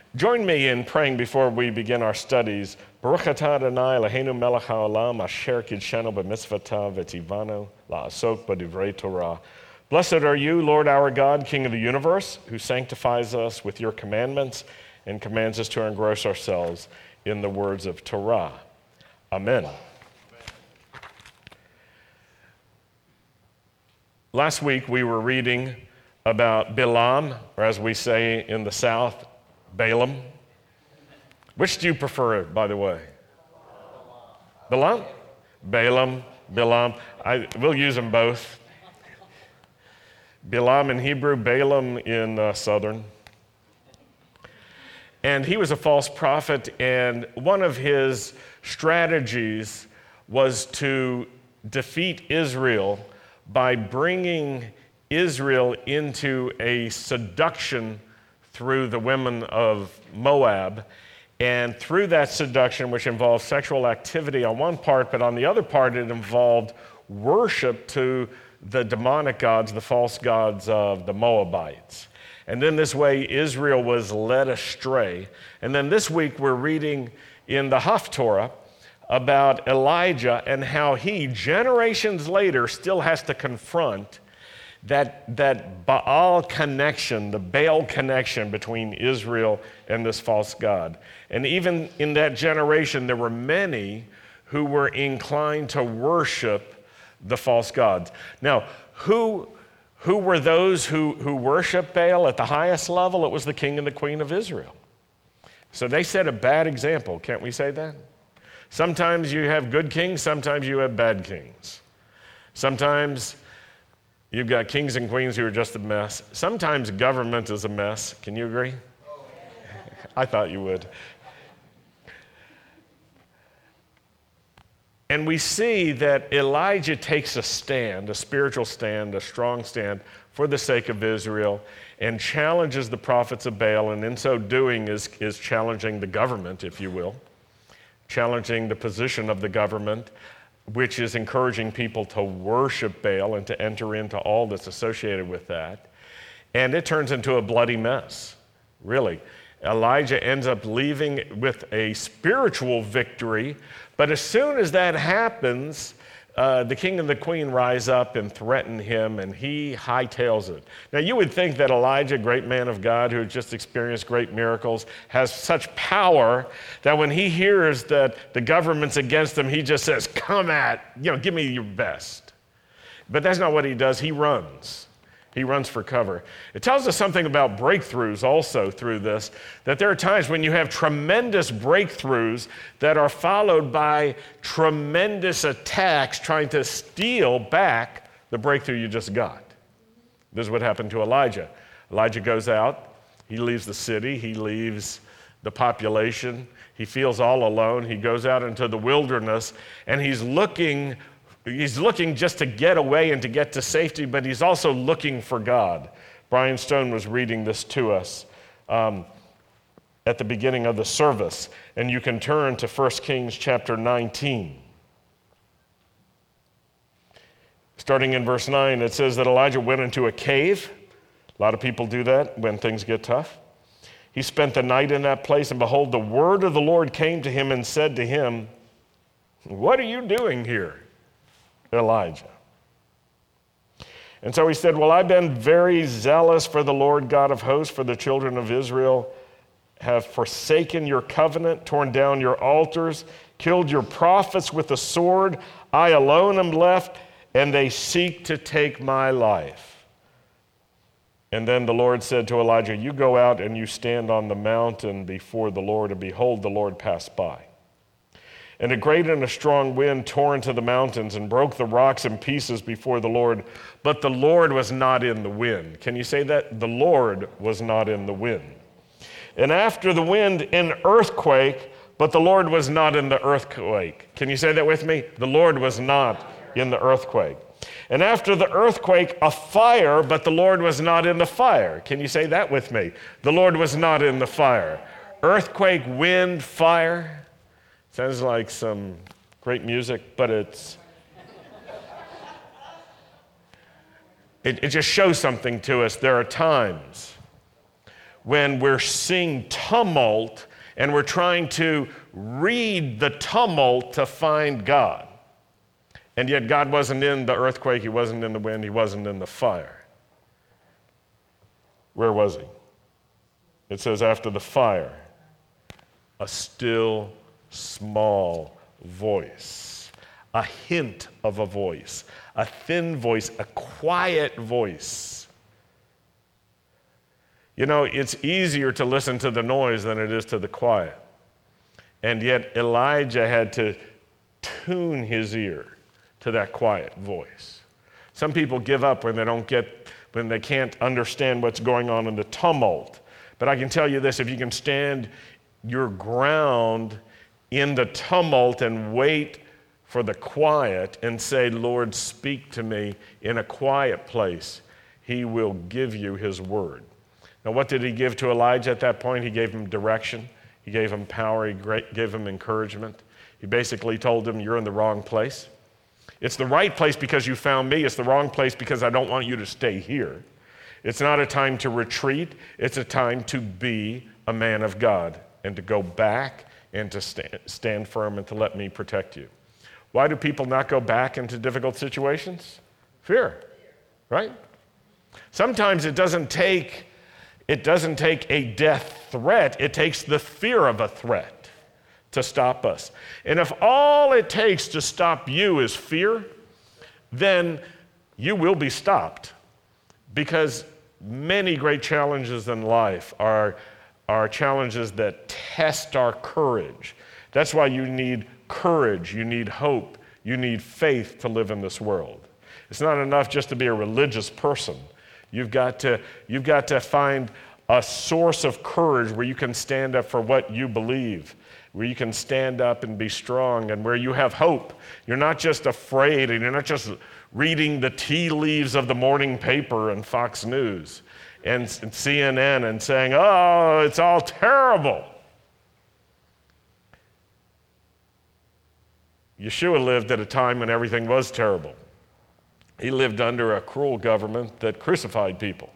Join me in praying before we begin our studies. Baruch atah Adonai Eloheinu melech haolam asher kidshanu b'mitzvotav v'tivanu la'asok b'divrei Torah. Blessed are you, Lord our God, King of the universe, who sanctifies us with your commandments and commands us to engross ourselves in the words of Torah. Amen. Last week we were reading about Bilam, or as we say in the South, Balaam. Which do you prefer, by the way? Balaam? Balaam, Bilam. We'll use them both. Bilam in Hebrew, Balaam in Southern. And he was a false prophet, and one of his strategies was to defeat Israel by bringing Israel into a seduction through the women of Moab. And through that seduction, which involved sexual activity on one part, but on the other part, it involved worship to the demonic gods, the false gods of the Moabites. And then this way, Israel was led astray. And then this week, we're reading in the Haftorah about Elijah and how he, generations later, still has to confront that Baal connection, the Baal connection between Israel and this false god. And even in that generation, there were many who were inclined to worship the false gods. Now, who were those who worshiped Baal at the highest level? It was the king and the queen of Israel. So they set a bad example, can't we say that? Sometimes you have good kings, sometimes you have bad kings. Sometimes you've got kings and queens who are just a mess. Sometimes government is a mess. Can you agree? I thought you would. And we see that Elijah takes a stand, a spiritual stand, a strong stand for the sake of Israel, and challenges the prophets of Baal, and in so doing is challenging the government, if you will, challenging the position of the government, which is encouraging people to worship Baal and to enter into all that's associated with that. And it turns into a bloody mess, really. Elijah ends up leaving with a spiritual victory, but as soon as that happens, the king and the queen rise up and threaten him, and he hightails it. Now, you would think that Elijah, great man of God who had just experienced great miracles, has such power that when he hears that the government's against him, he just says, give me your best. But that's not what he does. He runs. He runs for cover. It tells us something about breakthroughs also through this, that there are times when you have tremendous breakthroughs that are followed by tremendous attacks trying to steal back the breakthrough you just got. This is what happened to Elijah. Elijah goes out, he leaves the city, he leaves the population, he feels all alone, he goes out into the wilderness, and he's looking just to get away and to get to safety, but he's also looking for God. Brian Stone was reading this to us at the beginning of the service, and you can turn to 1 Kings chapter 19. Starting in verse 9, it says that Elijah went into a cave. A lot of people do that when things get tough. He spent the night in that place, and behold, the word of the Lord came to him and said to him, "What are you doing here, Elijah?" And so he said, "Well, I've been very zealous for the Lord God of hosts, for the children of Israel have forsaken your covenant, torn down your altars, killed your prophets with the sword. I alone am left, and they seek to take my life." And then the Lord said to Elijah, "You go out and you stand on the mountain before the Lord, and behold, the Lord passed by. And a great and a strong wind tore into the mountains and broke the rocks in pieces before the Lord, but the Lord was not in the wind." Can you say that? The Lord was not in the wind. "And after the wind, an earthquake, but the Lord was not in the earthquake." Can you say that with me? The Lord was not in the earthquake. "And after the earthquake, a fire, but the Lord was not in the fire." Can you say that with me? The Lord was not in the fire. Earthquake, wind, fire. Sounds like some great music, but it just shows something to us. There are times when we're seeing tumult and we're trying to read the tumult to find God. And yet God wasn't in the earthquake, he wasn't in the wind, he wasn't in the fire. Where was he? It says after the fire, a still small voice, a hint of a voice, a thin voice, a quiet voice. You know, it's easier to listen to the noise than it is to the quiet. And yet Elijah had to tune his ear to that quiet voice. Some people give up when they can't understand what's going on in the tumult. But I can tell you this, if you can stand your ground in the tumult and wait for the quiet and say, Lord, speak to me in a quiet place, he will give you his word. Now, what did he give to Elijah at that point? He gave him direction. He gave him power. He gave him encouragement. He basically told him, you're in the wrong place. It's the right place because you found me. It's the wrong place because I don't want you to stay here. It's not a time to retreat. It's a time to be a man of God and to go back and to stand firm and to let me protect you. Why do people not go back into difficult situations? Fear, right? Sometimes it doesn't take a death threat. It takes the fear of a threat to stop us. And if all it takes to stop you is fear, then you will be stopped. Because many great challenges in life are challenges that test our courage. That's why you need courage, you need hope, you need faith to live in this world. It's not enough just to be a religious person. You've got to find a source of courage where you can stand up for what you believe, where you can stand up and be strong, and where you have hope. You're not just afraid, and you're not just reading the tea leaves of the morning paper and Fox News and CNN and saying, oh, it's all terrible. Yeshua lived at a time when everything was terrible. He lived under a cruel government that crucified people.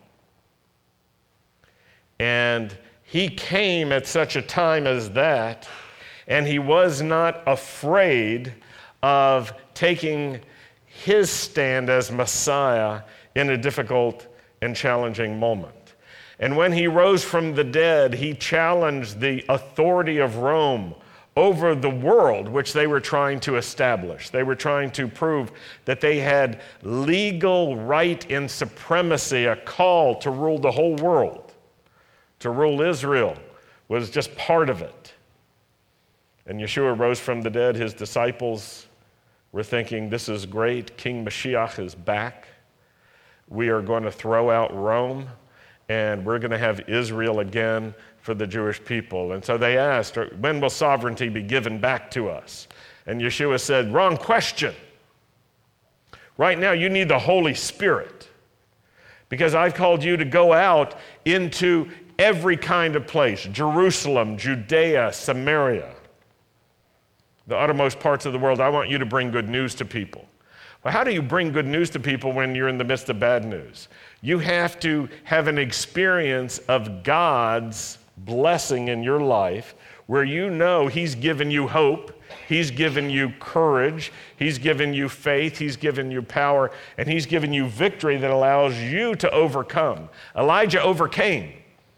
And he came at such a time as that, and he was not afraid of taking his stand as Messiah in a difficult and challenging moment. And when he rose from the dead, he challenged the authority of Rome over the world, which they were trying to establish. They were trying to prove that they had legal right and supremacy, a call to rule the whole world. To rule Israel was just part of it. And Yeshua rose from the dead. His disciples were thinking, this is great. King Mashiach is back. We are going to throw out Rome, and we're going to have Israel again for the Jewish people. And so they asked, when will sovereignty be given back to us? And Yeshua said, wrong question. Right now you need the Holy Spirit, because I've called you to go out into every kind of place, Jerusalem, Judea, Samaria, the uttermost parts of the world. I want you to bring good news to people. Well, how do you bring good news to people when you're in the midst of bad news? You have to have an experience of God's blessing in your life where you know he's given you hope, he's given you courage, he's given you faith, he's given you power, and he's given you victory that allows you to overcome. Elijah overcame.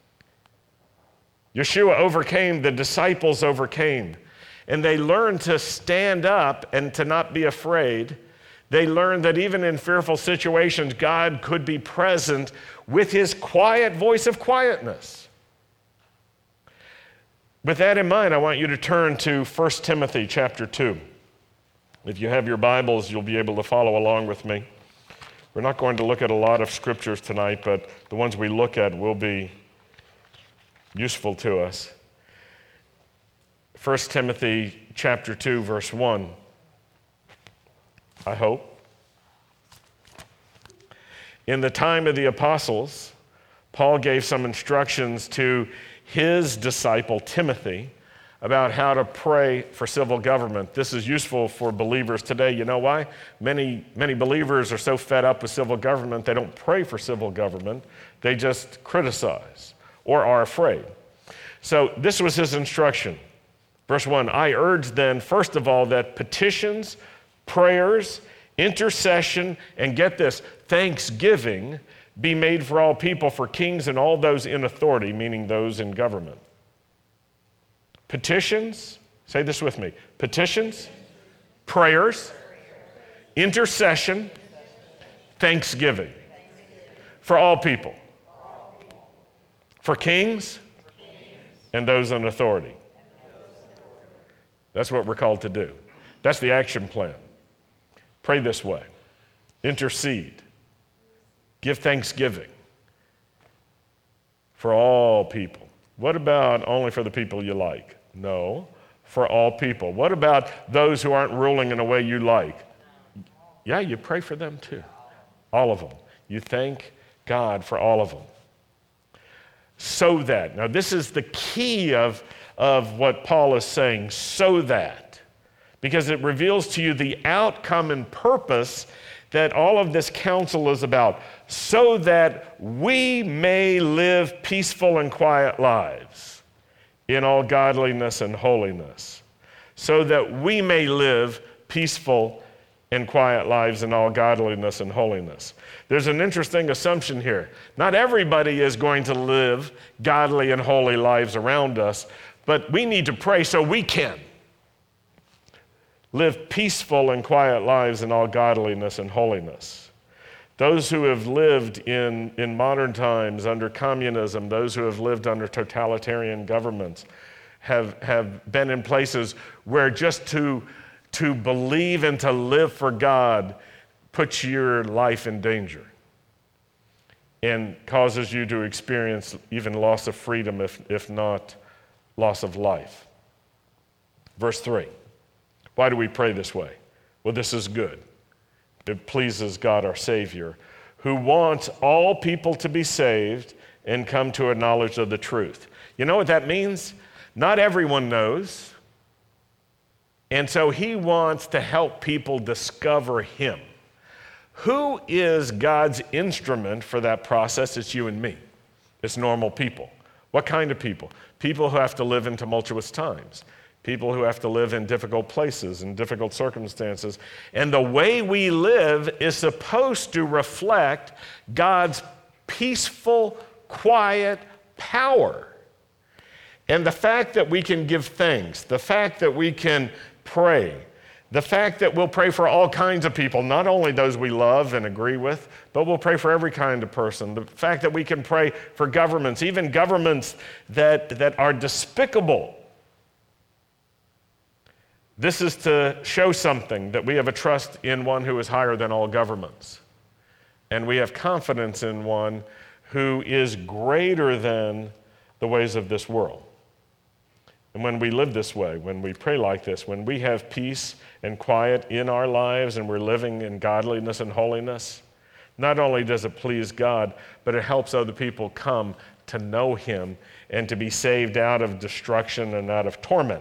Yeshua overcame, the disciples overcame. And they learned to stand up and to not be afraid. They learned that even in fearful situations, God could be present with his quiet voice of quietness. With that in mind, I want you to turn to 1 Timothy chapter 2. If you have your Bibles, you'll be able to follow along with me. We're not going to look at a lot of scriptures tonight, but the ones we look at will be useful to us. 1 Timothy chapter 2, verse 1. I hope. In the time of the apostles, Paul gave some instructions to his disciple Timothy about how to pray for civil government. This is useful for believers today. You know why? Many believers are so fed up with civil government, they don't pray for civil government. They just criticize. or are afraid. So this was his instruction. Verse 1, I urge then, first of all, that petitions, prayers, intercession, and get this, thanksgiving be made for all people, for kings and all those in authority, meaning those in government. Petitions, say this with me, petitions, prayers, intercession, thanksgiving for all people, for kings and those in authority. That's what we're called to do. That's the action plan. Pray this way. Intercede. Give thanksgiving for all people. What about only for the people you like? No, for all people. What about those who aren't ruling in a way you like? Yeah, you pray for them too. All of them. You thank God for all of them. So that. Now, this is the key of what Paul is saying, so that. Because it reveals to you the outcome and purpose that all of this counsel is about, so that we may live peaceful and quiet lives in all godliness and holiness. So that we may live peaceful and quiet lives in all godliness and holiness. There's an interesting assumption here. Not everybody is going to live godly and holy lives around us, but we need to pray so we can live peaceful and quiet lives in all godliness and holiness. Those who have lived in modern times under communism, those who have lived under totalitarian governments, have been in places where just to believe and to live for God puts your life in danger and causes you to experience even loss of freedom, if not loss of life. Verse 3. Why do we pray this way? Well, this is good. It pleases God our Savior, who wants all people to be saved and come to a knowledge of the truth. You know what that means? Not everyone knows. And so he wants to help people discover him. Who is God's instrument for that process? It's you and me. It's normal people. What kind of people? People who have to live in tumultuous times. People who have to live in difficult places and difficult circumstances. And the way we live is supposed to reflect God's peaceful, quiet power. And the fact that we can give thanks, the fact that we can pray, the fact that we'll pray for all kinds of people, not only those we love and agree with, but we'll pray for every kind of person. The fact that we can pray for governments, even governments that are despicable. This is to show something, that we have a trust in one who is higher than all governments. And we have confidence in one who is greater than the ways of this world. And when we live this way, when we pray like this, when we have peace and quiet in our lives and we're living in godliness and holiness, not only does it please God, but it helps other people come to know him and to be saved out of destruction and out of torment.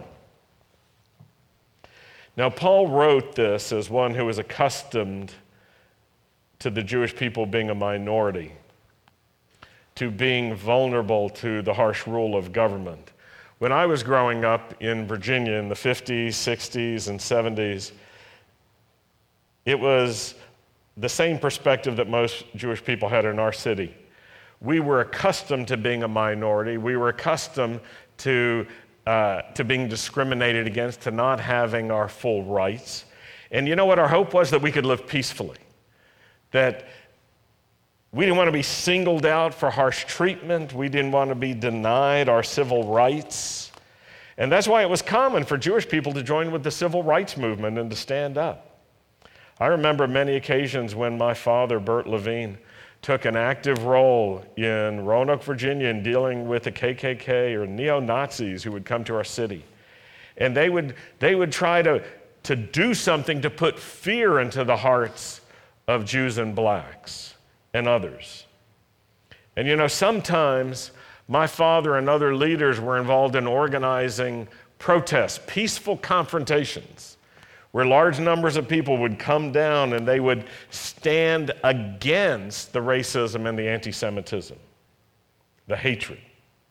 Now, Paul wrote this as one who was accustomed to the Jewish people being a minority, to being vulnerable to the harsh rule of government. When I was growing up in Virginia in the 50s, 60s, and 70s, it was the same perspective that most Jewish people had in our city. We were accustomed to being a minority. We were accustomed to being discriminated against, to not having our full rights. And you know what our hope was? That we could live peacefully. That we didn't want to be singled out for harsh treatment. We didn't want to be denied our civil rights. And that's why it was common for Jewish people to join with the civil rights movement and to stand up. I remember many occasions when my father, Bert Levine, took an active role in Roanoke, Virginia, in dealing with the KKK or neo-Nazis who would come to our city. And they would try to do something to put fear into the hearts of Jews and blacks and others. And you know, sometimes my father and other leaders were involved in organizing protests, peaceful confrontations, where large numbers of people would come down and they would stand against the racism and the anti-Semitism, the hatred.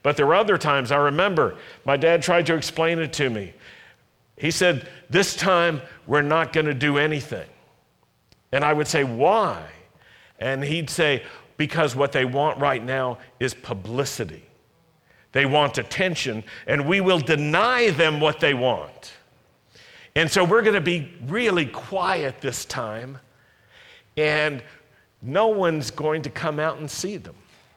But there were other times, I remember, my dad tried to explain it to me. He said, this time we're not going to do anything. And I would say, why? And he'd say, because what they want right now is publicity. They want attention, and we will deny them what they want. And so we're going to be really quiet this time, and no one's going to come out and see them.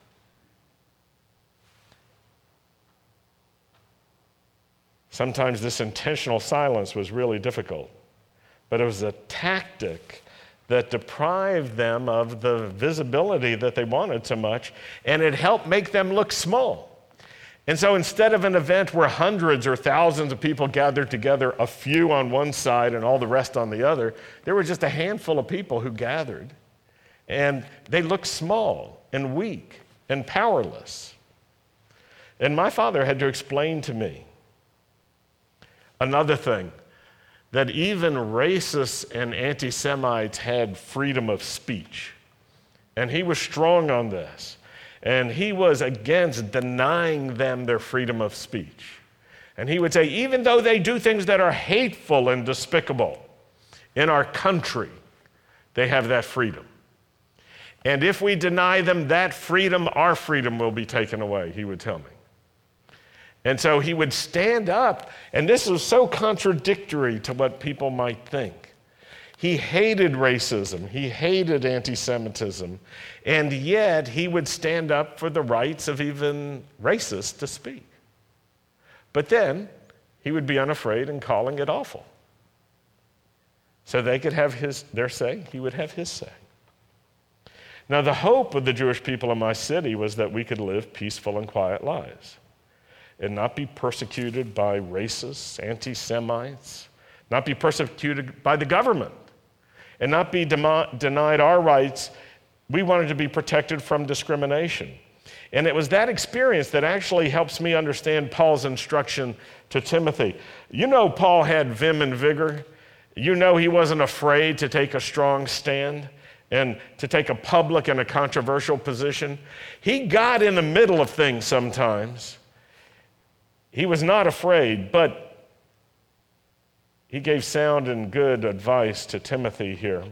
Sometimes this intentional silence was really difficult, but it was a tactic that deprived them of the visibility that they wanted so much, and it helped make them look small. And so instead of an event where hundreds or thousands of people gathered together, a few on one side and all the rest on the other, there were just a handful of people who gathered, and they looked small and weak and powerless. And my father had to explain to me another thing, that even racists and anti-Semites had freedom of speech. And he was strong on this. And he was against denying them their freedom of speech. And he would say, even though they do things that are hateful and despicable in our country, they have that freedom. And if we deny them that freedom, our freedom will be taken away, he would tell me. And so he would stand up, and this was so contradictory to what people might think. He hated racism, he hated anti-Semitism, and yet he would stand up for the rights of even racists to speak. But then he would be unafraid in calling it awful. So they could have their say, he would have his say. Now the hope of the Jewish people in my city was that we could live peaceful and quiet lives, and not be persecuted by racists, anti-Semites, not be persecuted by the government, and not be denied our rights. We wanted to be protected from discrimination. And it was that experience that actually helps me understand Paul's instruction to Timothy. You know Paul had vim and vigor. You know he wasn't afraid to take a strong stand and to take a public and a controversial position. He got in the middle of things sometimes. He was not afraid, but he gave sound and good advice to Timothy here.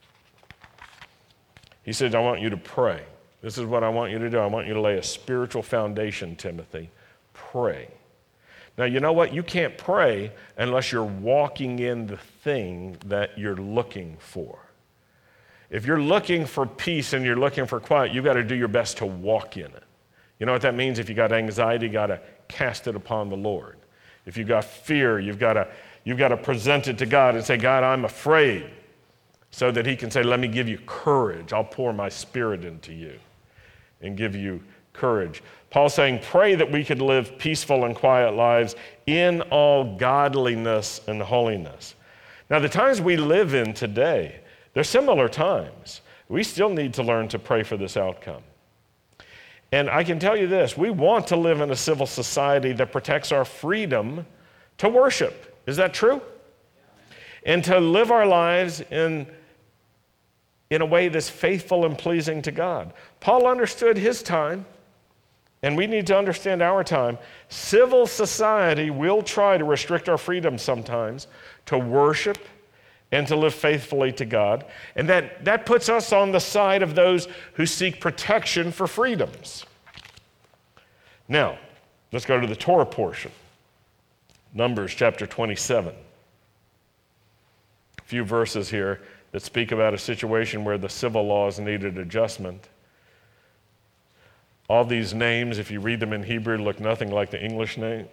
He said, I want you to pray. This is what I want you to do. I want you to lay a spiritual foundation, Timothy. Pray. Now, you know what? You can't pray unless you're walking in the thing that you're looking for. If you're looking for peace and you're looking for quiet, you've got to do your best to walk in it. You know what that means? If you got anxiety, you got to cast it upon the Lord. If you've got fear, you've got to present it to God and say, God, I'm afraid, so that he can say, let me give you courage. I'll pour my spirit into you and give you courage. Paul's saying, pray that we could live peaceful and quiet lives in all godliness and holiness. Now, the times we live in today, they're similar times. We still need to learn to pray for this outcome. And I can tell you this, we want to live in a civil society that protects our freedom to worship. Is that true? And to live our lives in a way that's faithful and pleasing to God. Paul understood his time, and we need to understand our time. Civil society will try to restrict our freedom sometimes to worship and to live faithfully to God. And that puts us on the side of those who seek protection for freedoms. Now, let's go to the Torah portion. Numbers chapter 27. A few verses here that speak about a situation where the civil laws needed adjustment. All these names, if you read them in Hebrew, look nothing like the English name.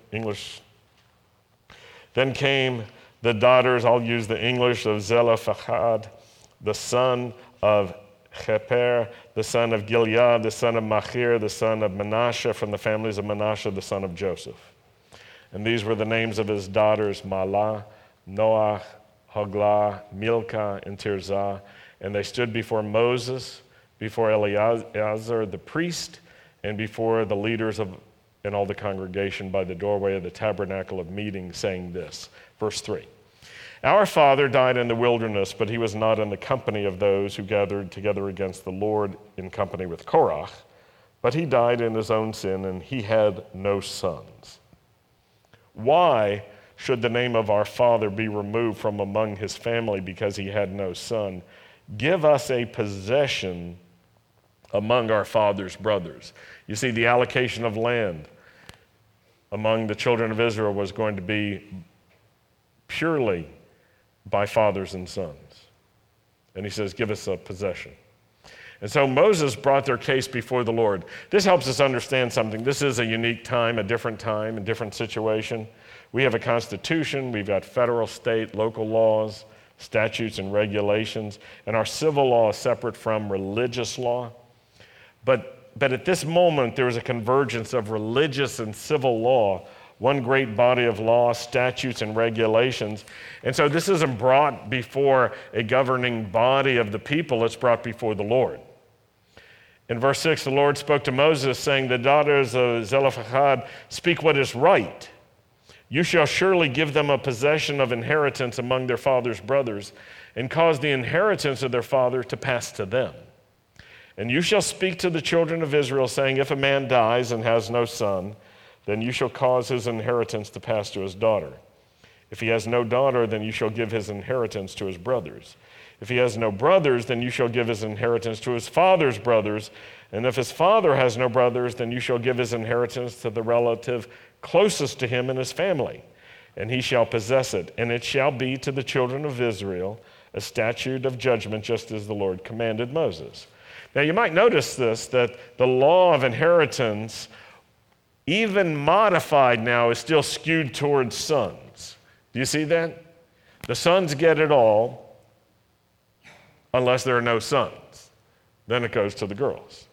Then came the daughters, I'll use the English, of Zelophehad, the son of Heper, the son of Gilead, the son of Machir, the son of Manasseh, from the families of Manasseh, the son of Joseph. And these were the names of his daughters, Mahlah, Noach, Hoglah, Milcah, and Tirzah. And they stood before Moses, before Eleazar the priest, and before the leaders and all the congregation by the doorway of the tabernacle of meeting, saying this. Verse 3. Our father died in the wilderness, but he was not in the company of those who gathered together against the Lord in company with Korach, But he died in his own sin, and he had no sons. Why should the name of our father be removed from among his family because he had no son? Give us a possession among our father's brothers. You see, the allocation of land among the children of Israel was going to be purely by fathers and sons. And he says, give us a possession. And so Moses brought their case before the Lord. This helps us understand something. This is a unique time, a different situation. We have a constitution, we've got federal, state, local laws, statutes and regulations, and our civil law is separate from religious law. But at this moment, there was a convergence of religious and civil law, one great body of law, statutes and regulations. And so this isn't brought before a governing body of the people, it's brought before the Lord. In verse 6, the Lord spoke to Moses, saying, the daughters of Zelophehad speak what is right. You shall surely give them a possession of inheritance among their father's brothers, and cause the inheritance of their father to pass to them. And you shall speak to the children of Israel, saying, if a man dies and has no son, then you shall cause his inheritance to pass to his daughter. If he has no daughter, then you shall give his inheritance to his brothers. If he has no brothers, then you shall give his inheritance to his father's brothers. And if his father has no brothers, then you shall give his inheritance to the relative closest to him in his family, and he shall possess it. And it shall be to the children of Israel a statute of judgment, just as the Lord commanded Moses. Now you might notice this, that the law of inheritance, even modified now, is still skewed towards sons. Do you see that? The sons get it all unless there are no sons. Then it goes to the girls.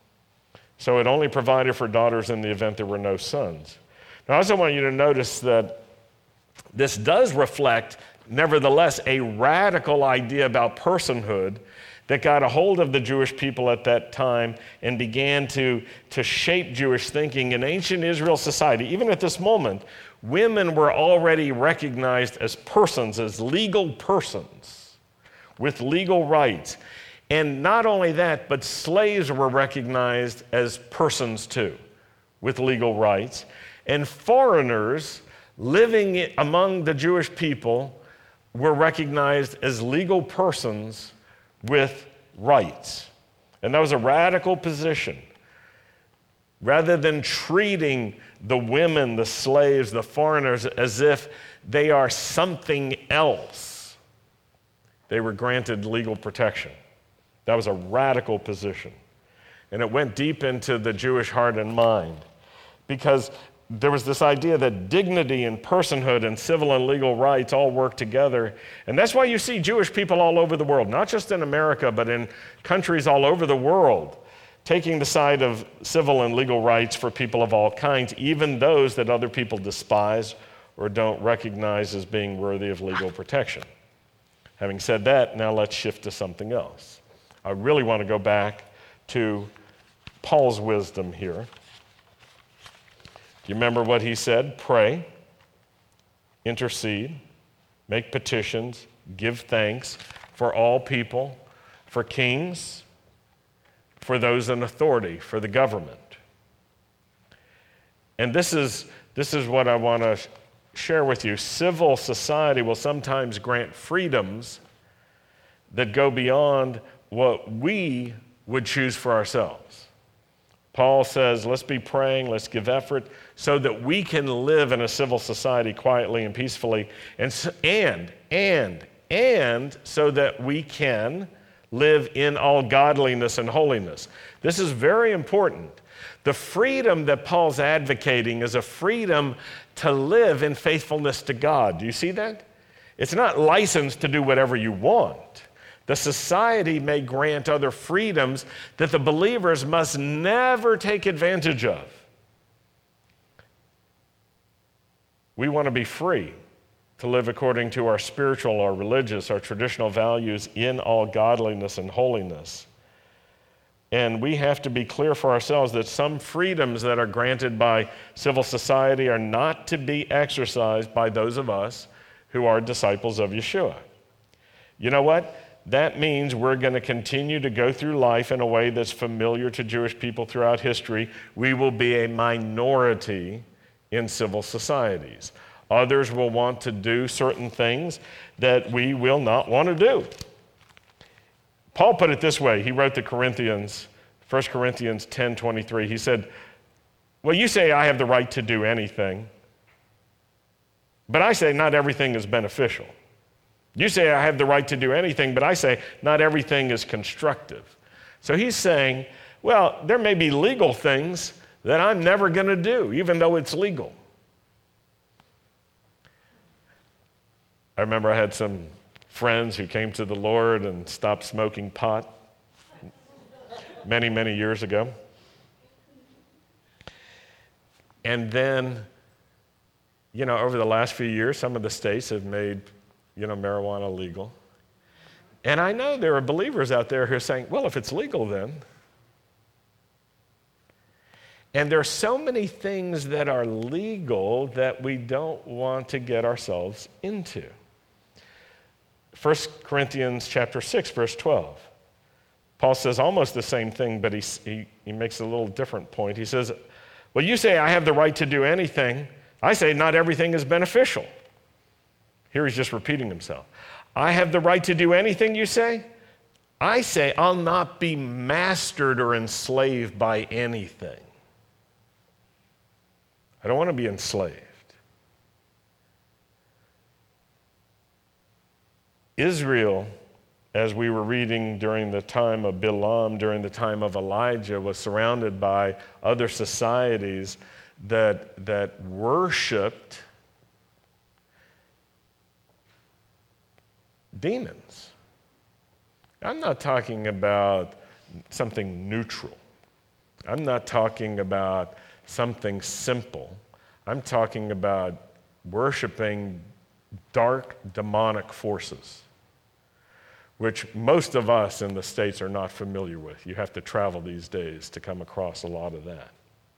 So it only provided for daughters in the event there were no sons. Now I also want you to notice that this does reflect, nevertheless, a radical idea about personhood that got a hold of the Jewish people at that time and began to shape Jewish thinking. In ancient Israel society, even at this moment, women were already recognized as persons, as legal persons with legal rights. And not only that, but slaves were recognized as persons too, with legal rights. And foreigners living among the Jewish people were recognized as legal persons with rights. And that was a radical position. Rather than treating the women, the slaves, the foreigners as if they are something else, they were granted legal protection. That was a radical position. And it went deep into the Jewish heart and mind, because there was this idea that dignity and personhood and civil and legal rights all work together. And that's why you see Jewish people all over the world, not just in America, but in countries all over the world, taking the side of civil and legal rights for people of all kinds, even those that other people despise or don't recognize as being worthy of legal protection. Having said that, now let's shift to something else. I really want to go back to Paul's wisdom here. Do you remember what he said? Pray, intercede, make petitions, give thanks for all people, for kings, for those in authority, for the government. And this is what I want to share with you. Civil society will sometimes grant freedoms that go beyond what we would choose for ourselves. Paul says, let's be praying, let's give effort so that we can live in a civil society quietly and peacefully, and so that we can live in all godliness and holiness. This is very important. The freedom that Paul's advocating is a freedom to live in faithfulness to God. Do you see that? It's not licensed to do whatever you want. The society may grant other freedoms that the believers must never take advantage of. We want to be free to live according to our spiritual, our religious, our traditional values in all godliness and holiness. And we have to be clear for ourselves that some freedoms that are granted by civil society are not to be exercised by those of us who are disciples of Yeshua. You know what? that means we're going to continue to go through life in a way that's familiar to Jewish people throughout history. We will be a minority in civil societies. Others will want to do certain things that we will not want to do. Paul put it this way. He wrote to Corinthians, 1 Corinthians 10:23. He said, well, you say I have the right to do anything, but I say not everything is beneficial. You say I have the right to do anything, but I say not everything is constructive. So he's saying, well, there may be legal things that I'm never going to do, even though it's legal. I remember I had some friends who came to the Lord and stopped smoking pot many, many years ago. And then, over the last few years, some of the states have made marijuana legal. And I know there are believers out there who are saying, well, if it's legal then. And there are so many things that are legal that we don't want to get ourselves into. 1 Corinthians chapter 6, verse 12. Paul says almost the same thing, but he makes a little different point. He says, well, you say I have the right to do anything. I say not everything is beneficial. Here he's just repeating himself. I have the right to do anything, you say? I say I'll not be mastered or enslaved by anything. I don't want to be enslaved. Israel, as we were reading during the time of Bilam, during the time of Elijah, was surrounded by other societies that worshiped demons. I'm not talking about something neutral. I'm not talking about something simple. I'm talking about worshiping dark demonic forces, which most of us in the States are not familiar with. You have to travel these days to come across a lot of that.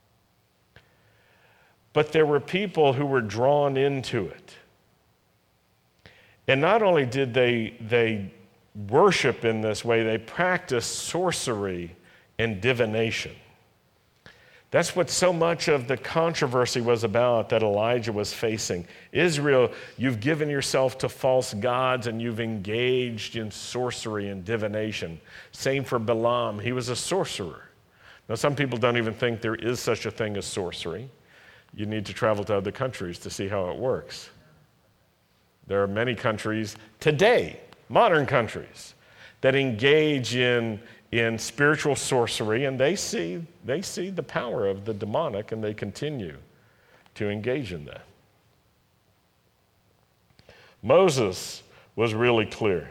But there were people who were drawn into it. And not only did they worship in this way, they practiced sorcery and divination. That's what so much of the controversy was about that Elijah was facing. Israel, you've given yourself to false gods and you've engaged in sorcery and divination. Same for Balaam. He was a sorcerer. Now, some people don't even think there is such a thing as sorcery. You need to travel to other countries to see how it works. There are many countries today, modern countries, that engage in spiritual sorcery, and they see the power of the demonic, and they continue to engage in that. Moses was really clear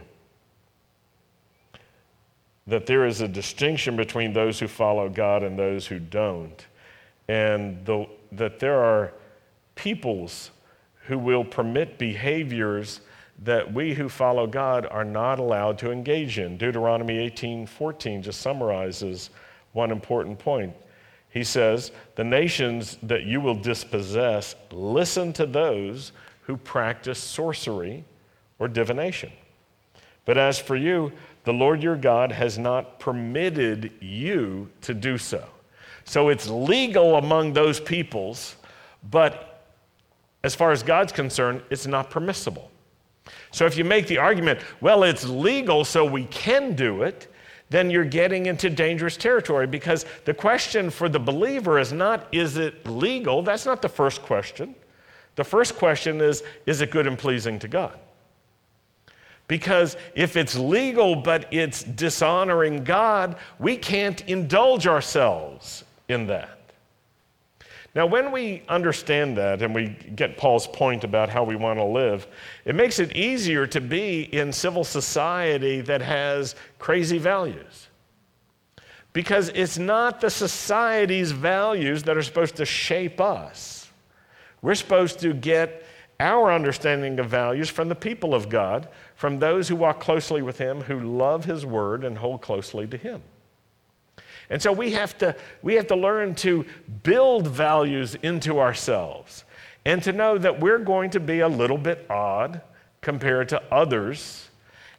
that there is a distinction between those who follow God and those who don't, and that there are peoples who will permit behaviors that we who follow God are not allowed to engage in. Deuteronomy 18:14 just summarizes one important point. He says, the nations that you will dispossess, listen to those who practice sorcery or divination. But as for you, the Lord your God has not permitted you to do so. So it's legal among those peoples, but as far as God's concerned, it's not permissible. So if you make the argument, well, it's legal so we can do it, then you're getting into dangerous territory, because the question for the believer is not, is it legal? That's not the first question. The first question is it good and pleasing to God? Because if it's legal but it's dishonoring God, we can't indulge ourselves in that. Now, when we understand that and we get Paul's point about how we want to live, it makes it easier to be in civil society that has crazy values. Because it's not the society's values that are supposed to shape us. We're supposed to get our understanding of values from the people of God, from those who walk closely with Him, who love His Word and hold closely to Him. And so we have to learn to build values into ourselves and to know that we're going to be a little bit odd compared to others,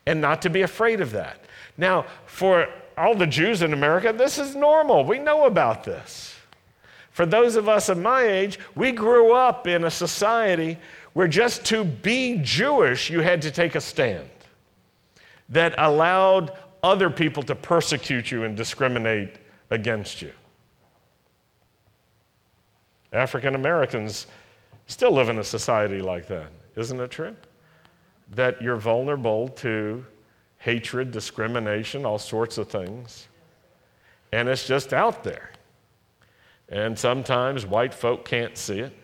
and not to be afraid of that. Now, for all the Jews in America, this is normal. We know about this. For those of us of my age, we grew up in a society where just to be Jewish, you had to take a stand that allowed other people to persecute you and discriminate against you. African Americans still live in a society like that, isn't it true? That you're vulnerable to hatred, discrimination, all sorts of things, and it's just out there. And sometimes white folk can't see it,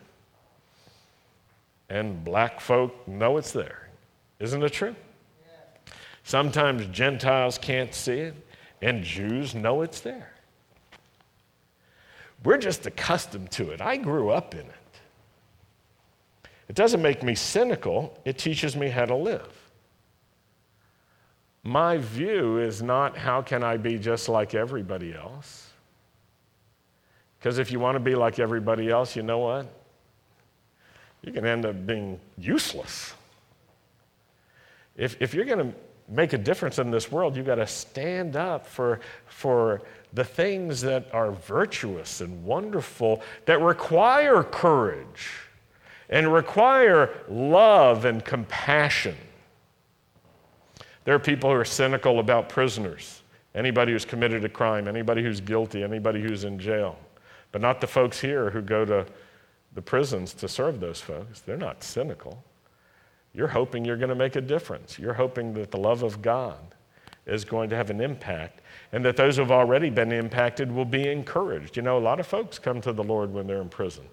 and black folk know it's there. Isn't it true? Sometimes Gentiles can't see it, and Jews know it's there. We're just accustomed to it. I grew up in it. It doesn't make me cynical. It teaches me how to live. My view is not how can I be just like everybody else. Because if you want to be like everybody else, you know what? You can end up being useless. If you're going to make a difference in this world, you've got to stand up for the things that are virtuous and wonderful, that require courage and require love and compassion. There are people who are cynical about prisoners, anybody who's committed a crime, anybody who's guilty, anybody who's in jail, but not the folks here who go to the prisons to serve those folks. They're not cynical. You're hoping you're going to make a difference. You're hoping that the love of God is going to have an impact, and that those who have already been impacted will be encouraged. You know, a lot of folks come to the Lord when they're in prison.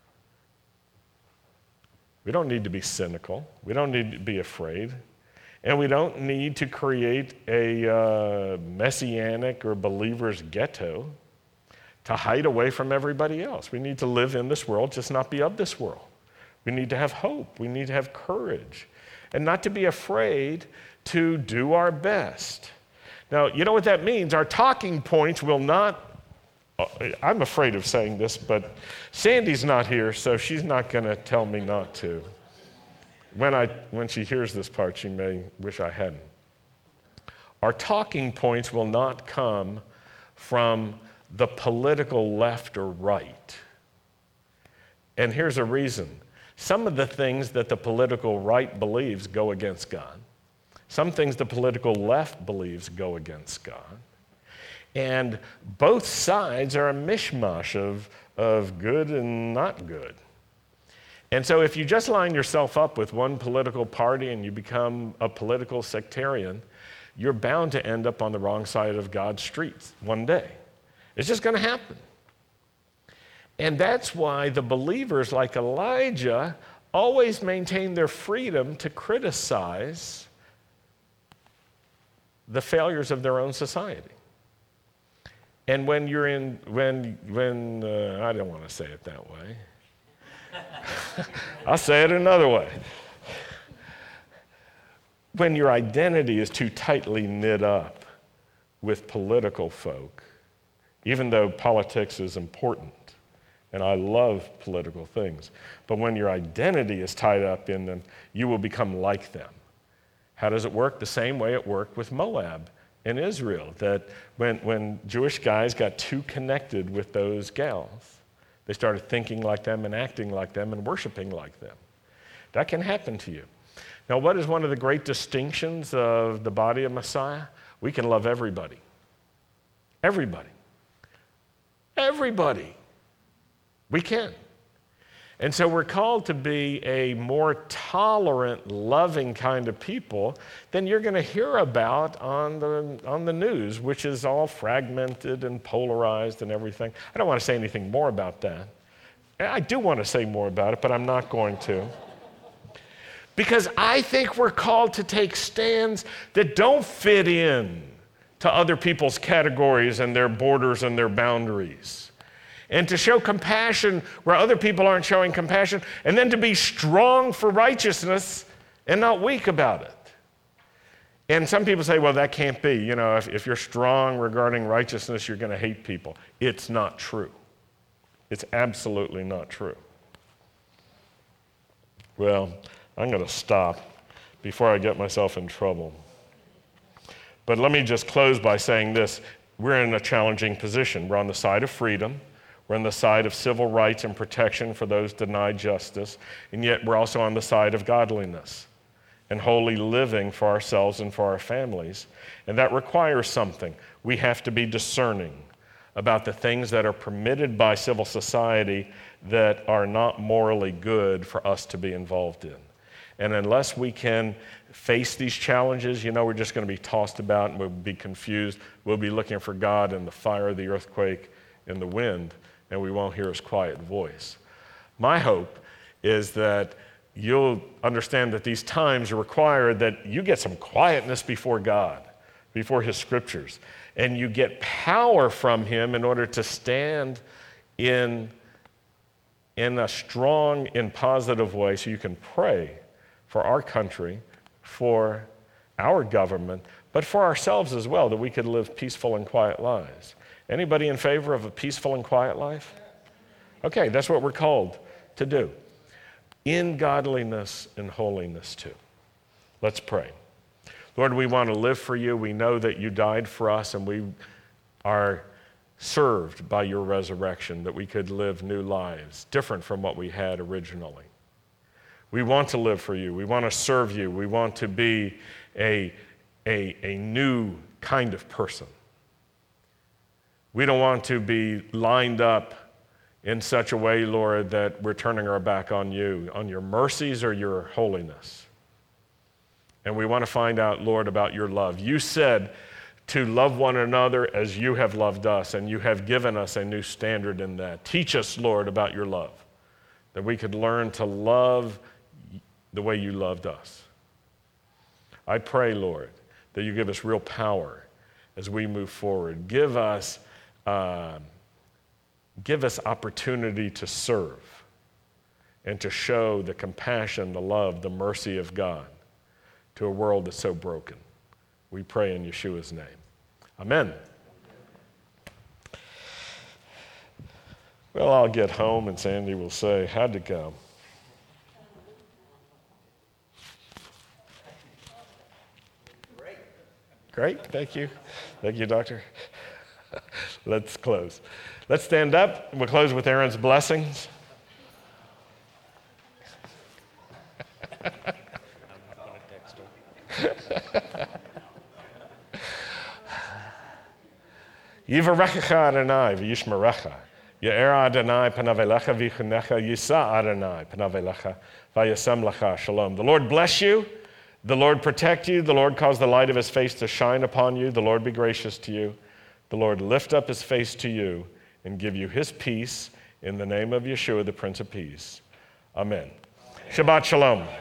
We don't need to be cynical. We don't need to be afraid. And we don't need to create a messianic or believer's ghetto to hide away from everybody else. We need to live in this world, just not be of this world. We need to have hope. We need to have courage, and not to be afraid to do our best. Now, you know what that means? Our talking points will not, I'm afraid of saying this, but Sandy's not here, so she's not going to tell me not to. When she hears this part, she may wish I hadn't. Our talking points will not come from the political left or right. And here's a reason. Some of the things that the political right believes go against God. Some things the political left believes go against God. And both sides are a mishmash of good and not good. And so if you just line yourself up with one political party and you become a political sectarian, you're bound to end up on the wrong side of God's streets one day. It's just going to happen. And that's why the believers like Elijah always maintain their freedom to criticize the failures of their own society. And when you're in, I don't want to say it that way. I'll say it another way. When your identity is too tightly knit up with political folk, even though politics is important, and I love political things, but when your identity is tied up in them, you will become like them. How does it work? The same way it worked with Moab and Israel, that when Jewish guys got too connected with those gals, they started thinking like them and acting like them and worshiping like them. That can happen to you. Now, what is one of the great distinctions of the body of Messiah? We can love everybody. Everybody. Everybody. We can. And so we're called to be a more tolerant, loving kind of people than you're going to hear about on the news, which is all fragmented and polarized and everything. I don't want to say anything more about that. I do want to say more about it, but I'm not going to. Because I think we're called to take stands that don't fit in to other people's categories and their borders and their boundaries. And to show compassion where other people aren't showing compassion, and then to be strong for righteousness and not weak about it. And some people say, well, that can't be. You know, if you're strong regarding righteousness, you're going to hate people. It's not true. It's absolutely not true. Well, I'm going to stop before I get myself in trouble. But let me just close by saying this. We're in a challenging position. We're on the side of freedom. We're on the side of civil rights and protection for those denied justice. And yet we're also on the side of godliness and holy living for ourselves and for our families. And that requires something. We have to be discerning about the things that are permitted by civil society that are not morally good for us to be involved in. And unless we can face these challenges, we're just going to be tossed about and we'll be confused. We'll be looking for God in the fire, the earthquake, and the wind, and we won't hear his quiet voice. My hope is that you'll understand that these times require that you get some quietness before God, before his scriptures, and you get power from him in order to stand in a strong and positive way so you can pray for our country, for our government, but for ourselves as well, that we could live peaceful and quiet lives. Anybody in favor of a peaceful and quiet life? Okay, that's what we're called to do. In godliness and holiness too. Let's pray. Lord, we want to live for you. We know that you died for us and we are served by your resurrection, that we could live new lives, different from what we had originally. We want to live for you. We want to serve you. We want to be a new kind of person. We don't want to be lined up in such a way, Lord, that we're turning our back on you, on your mercies or your holiness. And we want to find out, Lord, about your love. You said to love one another as you have loved us, and you have given us a new standard in that. Teach us, Lord, about your love, that we could learn to love the way you loved us. I pray, Lord, that you give us real power as we move forward. Give us opportunity to serve and to show the compassion, the love, the mercy of God to a world that's so broken. We pray in Yeshua's name. Amen. Well, I'll get home and Sandy will say, how'd it go? Great, thank you. Thank you, Doctor. Let's close. Let's stand up. We'll close with Aaron's blessings. Yivarechecha Adonai v'yishmerecha. Ye'era Adonai panav elecha v'yichunecha. Yisa Adonai panav elecha v'yasem lecha shalom. The Lord bless you. The Lord protect you. The Lord cause the light of his face to shine upon you. The Lord be gracious to you. The Lord lift up his face to you and give you his peace in the name of Yeshua, the Prince of Peace. Amen. Shabbat Shalom.